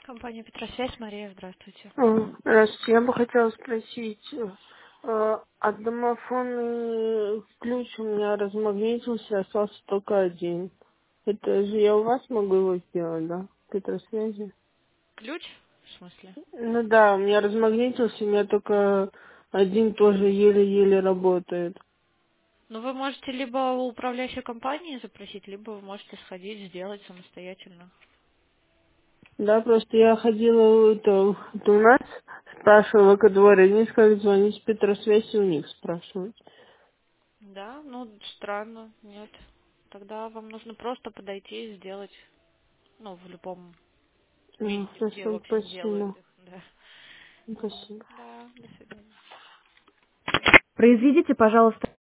Компания Петросвязь, Мария, здравствуйте. Здравствуйте, я бы хотела спросить, от домофона ключ у меня размагнитился, остался только один. Это же я у вас могу его сделать, да? Петросвязи? Ключ? В смысле? Ну да, у меня размагнитился, у меня только один тоже еле-еле работает. Ну, вы можете либо у управляющей компании запросить, либо вы можете сходить, сделать самостоятельно. Да, просто я ходила это у нас, спрашивала ко дворе, они сказали, звонить в Петросвязь и у них спрашивать. Да? Ну, странно, нет. Тогда вам нужно просто подойти и сделать, ну, в любом месте, где, в Хорошо, общем, делают спасибо. их. Да. Спасибо. Да, до свидания. Произведите, пожалуйста,